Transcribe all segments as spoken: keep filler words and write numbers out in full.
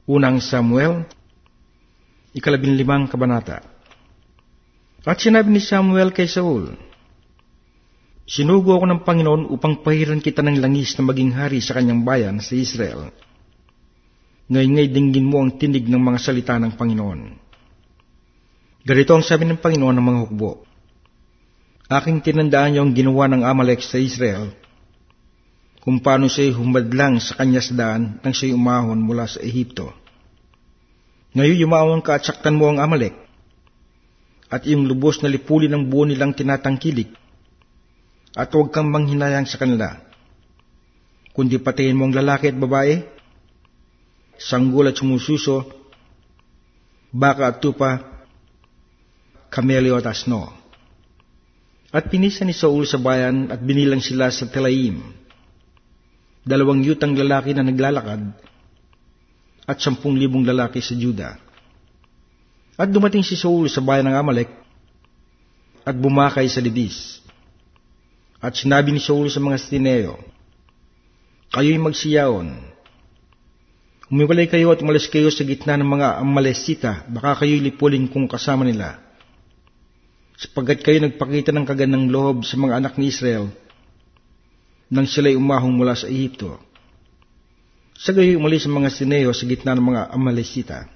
Unang Samuel, ikalabinlimang kabanata. At sinabi ni Samuel kay Saul, "Sinugo ako ng Panginoon upang pahiran kita ng langis na maging hari sa kanyang bayan sa Israel. Ngay-ngay dinggin mo ang tinig ng mga salita ng Panginoon. Ganito ang sabi ng Panginoon ng mga hukbo. Aking tinandaan niyo ang ginawa ng Amalek sa Israel, kung paano siya'y humadlang sa kanya sa daan nang siya'y umahon mula sa Ehipto. Ngayon yumawang ka at saktan mo ang Amalek, at iyong lubos na lipulin ang buo nilang tinatangkilik, at huwag kang manghinayang sa kanila, kundi patayin mo ang lalaki at babae, sanggol at sumususo, baka at tupa, kamelyo at asno." At pinisa ni Saul sa bayan at binilang sila sa Telaim, dalawang yutang lalaki na naglalakad, at sampung libong lalaki sa Juda. At dumating si Saul sa bayan ng Amalek, at bumakay sa libis. At sinabi ni Saul sa mga Sineo, "Kayo'y magsiyaon. Umiwalay kayo at umalis kayo sa gitna ng mga Amalesita, baka kayo'y lipulin kung kasama nila. Sapagkat kayo nagpakita ng kagandang loob sa mga anak ni Israel, nang sila'y umahong mula sa Ehipto." Sa gayoy umalis ang mga Sineo sa gitna ng mga Amalesita.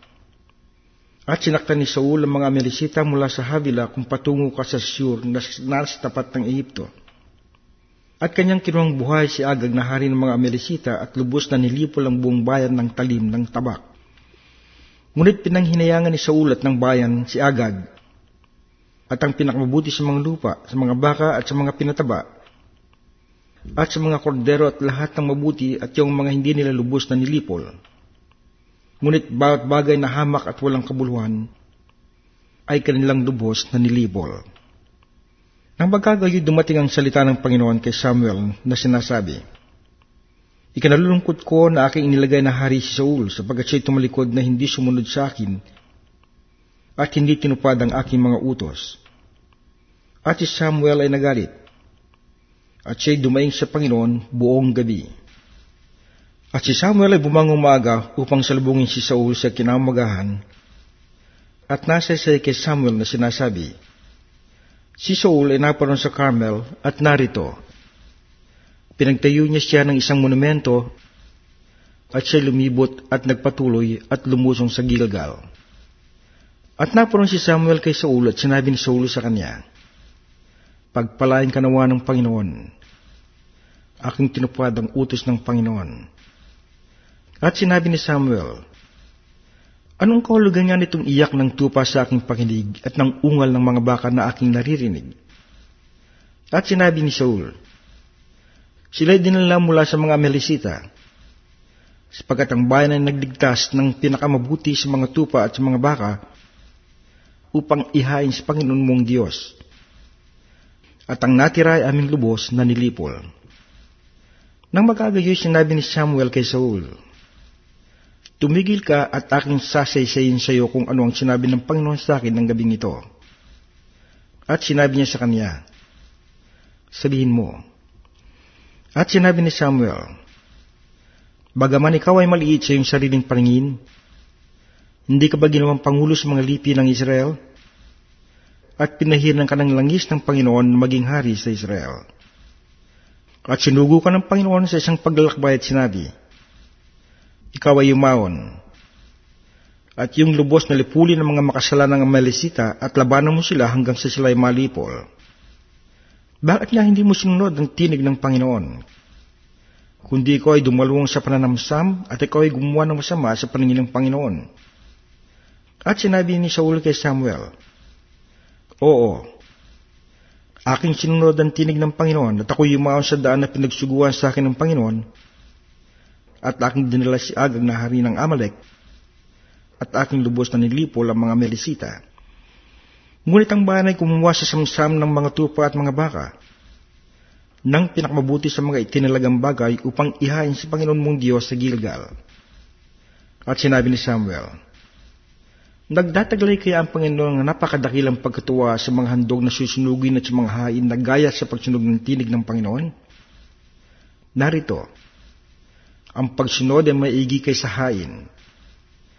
At sinaktan ni Saul ang mga Amalesita mula sa Havila kung patungo ka sa Shur na nasa tapat ng Ehipto. At kanyang kinuhang buhay si Agag na hari ng mga Amalesita at lubos na nilipol ang buong bayan ng talim ng tabak. Ngunit pinanghinayangan ni Saul at ng bayan si Agag, at ang pinakamabuti sa mga lupa, sa mga baka at sa mga pinataba, at sa mga kordero at lahat ng mabuti at yung mga hindi nila lubos na nilipol. Ngunit bawat bagay na hamak at walang kabuluhan ay kanilang lubos na nilipol. Nang magkagayoy dumating ang salita ng Panginoon kay Samuel na sinasabi, "Ikinalulungkot ko na aking inilagay na hari si Saul sapagkat siya'y tumalikod na hindi sumunod sa akin at hindi tinupad ang aking mga utos." At si Samuel ay nagalit, at siya'y dumaing sa Panginoon buong gabi. At si Samuel ay bumangong maaga upang salubungin si Saul sa kinamagahan, at nasa siya kay Samuel na sinasabi, "Si Saul ay naparoon sa Carmel, at narito, pinagtayo niya siya ng isang monumento, at siya lumibot at nagpatuloy at lumusong sa Gilgal." At naparoon si Samuel kay Saul at sinabi ni Saul sa kanya, "Pagpalain ka nawa ng Panginoon. Aking tinupad ang utos ng Panginoon." At sinabi ni Samuel, "Anong kahulugan nga nitong iyak ng tupa sa aking pakinig at ng ungal ng mga baka na aking naririnig?" At sinabi ni Saul, "Sila'y dinala mula sa mga Amalesita, sapagkat ang bayan ay nagligtas ng pinakamabuti sa mga tupa at sa mga baka upang ihain sa Panginoon mong Diyos. At ang natira ay aming lubos na nilipol." Nang magkagayoy sinabi ni Samuel kay Saul, "Tumigil ka at aking sasaysayin sa iyo kung ano ang sinabi ng Panginoon sa akin ng gabing ito." At sinabi niya sa kanya, "Sabihin mo." At sinabi ni Samuel, "Bagaman ikaw ay maliit sa iyong sariling paningin, hindi ka ba ginawang pangulo sa mga lipi ng Israel? At pinahiran ka ng langis ng Panginoon na maging hari sa Israel. At sinugo ka ng Panginoon sa isang paglalakbay at sinabi, ikaw ay yumaon, at yung lubos na lipulin ng mga makasalanang Amalesita at labanan mo sila hanggang sa sila'y malipol. Bakit nga hindi mo sinunod ang tinig ng Panginoon? Kundi ikaw ay dumalawang sa pananamsam at ikaw ay gumawa ng masama sa paningin ng Panginoon." At sinabi ni Saul kay Samuel, "Oo, aking sinunod ang tinig ng Panginoon at ako'y yumaon sa daan na pinagsuguan sa akin ng Panginoon, at aking dinala si Agag na hari ng Amalek, at aking lubos na nilipol ang mga Amalesita. Ngunit ang bayan ay kumuha sa samsam ng mga tupa at mga baka, ng pinakamabuti sa mga itinalagang bagay upang ihain sa Panginoon mong Diyos sa Gilgal." At sinabi ni Samuel, "Nagdataglay kaya ang Panginoon ng napakadakilang pagkatuwa sa mga handog na susunugin at sa mga hain na gaya sa pagsunog ng tinig ng Panginoon? Narito, ang pagsunod ay maigi kaysa hain,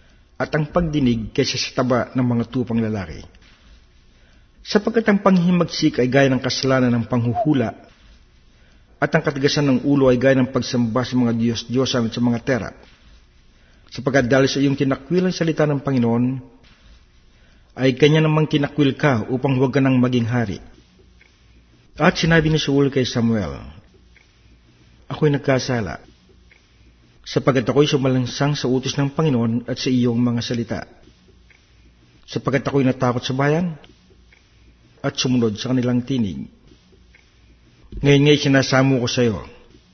at ang pagdinig kaysa sa taba ng mga tupang lalaki. Sapagkat ang panghimagsik ay gaya ng kasalanan ng panghuhula, at ang katigasan ng ulo ay gaya ng pagsamba sa mga Diyos-Diyosan at sa mga tera. Sapagkat dahil sa iyong tinakwil ang salita ng Panginoon, ay kanya namang tinakwil ka upang huwag ka nang maging hari. At sinabi ni Saul kay Samuel, ako'y nagkasala, sapagkat ako'y sumalangsang sa utos ng Panginoon at sa iyong mga salita. Sapagkat ako'y natakot sa bayan, at sumunod sa kanilang tinig. Ngayon nga'y sinasamo ko sa iyo.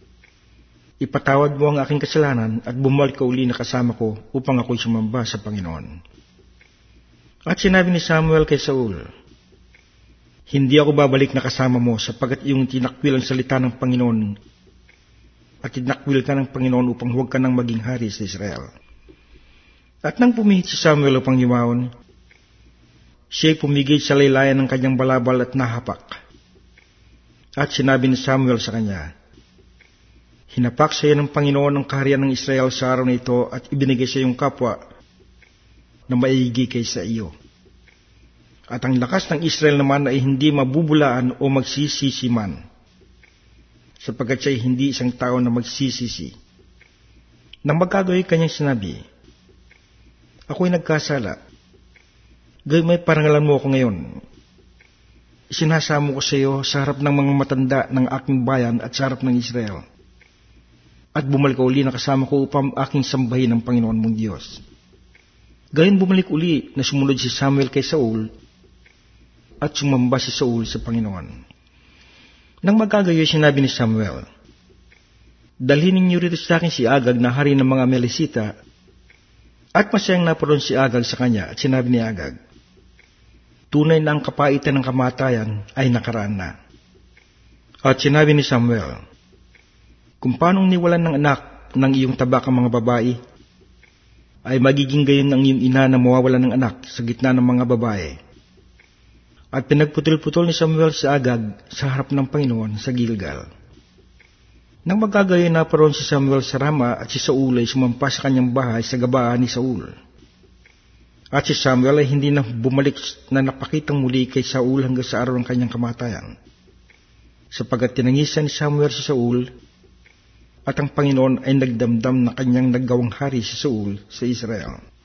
Ipatawad mo ang aking kasalanan at bumalik ka uli na kasama ko upang ako'y sumamba sa Panginoon. At sinabi ni Samuel kay Saul, hindi ako babalik na kasama mo sapagkat iyong tinakwil ang salita ng Panginoon at tinakwil ka ng Panginoon upang huwag ka nang maging hari sa Israel. At nang pumihit si Samuel upang yumaon, siya'y pumigil sa laylayan ng kanyang balabal at nahapak. At sinabi ni Samuel sa kanya, hinapak sa iyo ng Panginoon ang kaharian ng Israel sa araw na ito at ibinigay sa iyong kapwa na maigi kaysa iyo. At ang lakas ng Israel naman ay hindi mabubulaan o magsisisi man, sapagkat siya'y hindi isang tao na magsisisi. Nang magkagayoy kanyang sinabi, ako'y nagkasala. Gayun may parangalan mo ako ngayon. Isinasamo ko sa iyo sa harap ng mga matanda ng aking bayan at sa harap ng Israel. At bumalik uli na kasama ko upang aking sambahin ng Panginoon mong Diyos. Gayun bumalik uli na sumunod si Samuel kay Saul at sumamba si Saul sa Panginoon. Nang magkagayoy sinabi ni Samuel, dalhin ninyo rito sa akin si Agag na hari ng mga Melisita. At masayang naparoon si Agag sa kanya at sinabi ni Agag, tunay na ang kapaitan ng kamatayan ay nakaraan na. At sinabi ni Samuel, kung paanong niwalan ng anak ng iyong tabak ang mga babae, ay magiging gayon ang iyong ina na mawawalan ng anak sa gitna ng mga babae. At pinagputol-putol ni Samuel si Agag sa harap ng Panginoon sa Gilgal. Nang magkagayon na paroon si Samuel sa Rama at si Saul ay sumampa sa kanyang bahay sa gabaan ni Saul. At si Samuel ay hindi na bumalik na napakitang muli kay Saul hanggang sa araw ng kanyang kamatayan. Sapagkat tinangisan ni Samuel si Saul, at ang Panginoon ay nagdamdam na kanyang naggawang hari si Saul sa Israel.